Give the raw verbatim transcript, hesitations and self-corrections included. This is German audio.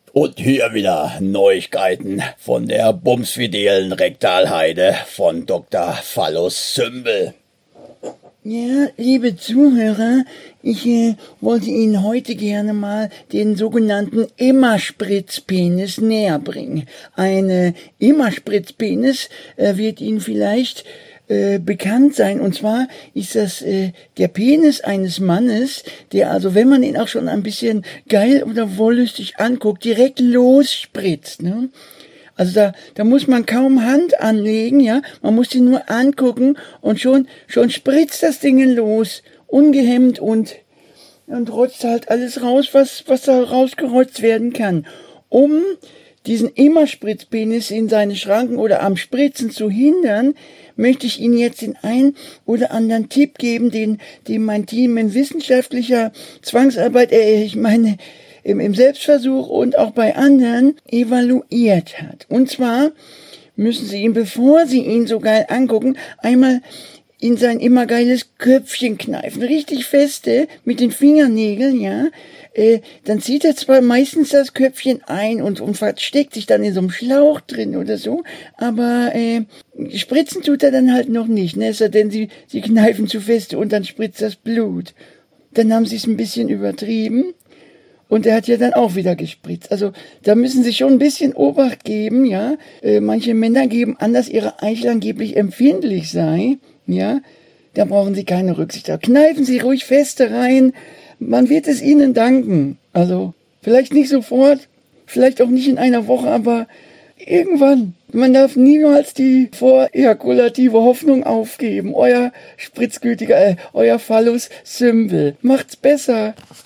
Und hier wieder Neuigkeiten von der bumsfidelen Rektalheide von Doktor Phallus Sümbel. Ja, liebe Zuhörer, ich äh, wollte Ihnen heute gerne mal den sogenannten Immerspritzpenis näher bringen. Ein äh, Immerspritzpenis äh, wird Ihnen vielleicht äh, bekannt sein. Und zwar ist das äh, der Penis eines Mannes, der also, wenn man ihn auch schon ein bisschen geil oder wollüstig anguckt, direkt losspritzt, ne? Also da, da muss man kaum Hand anlegen, ja. Man muss ihn nur angucken und schon, schon spritzt das Ding los, ungehemmt und, und rotzt halt alles raus, was, was da rausgerotzt werden kann. Um diesen Immerspritzpenis in seine Schranken oder am Spritzen zu hindern, möchte ich Ihnen jetzt den einen oder anderen Tipp geben, den, den mein Team in wissenschaftlicher Zwangsarbeit, äh, ich meine, Im, im Selbstversuch und auch bei anderen evaluiert hat. Und zwar müssen Sie ihn, bevor Sie ihn so geil angucken, einmal in sein immer geiles Köpfchen kneifen. Richtig feste mit den Fingernägeln, ja. Äh, dann zieht er zwar meistens das Köpfchen ein und, und versteckt sich dann in so einem Schlauch drin oder so, aber äh, spritzen tut er dann halt noch nicht, ne? Denn Sie, Sie kneifen zu feste und dann spritzt das Blut. Dann haben Sie es ein bisschen übertrieben. Und er hat ja dann auch wieder gespritzt. Also da müssen Sie schon ein bisschen Obacht geben, ja. Äh, manche Männer geben an, dass ihre Eichel angeblich empfindlich sei, ja. Da brauchen Sie keine Rücksicht. Da kneifen Sie ruhig feste rein. Man wird es Ihnen danken. Also vielleicht nicht sofort, vielleicht auch nicht in einer Woche, aber irgendwann. Man darf niemals die vorejakulative Hoffnung aufgeben. Euer spritzgütiger, äh, euer Phallus Sümbel. Macht's besser.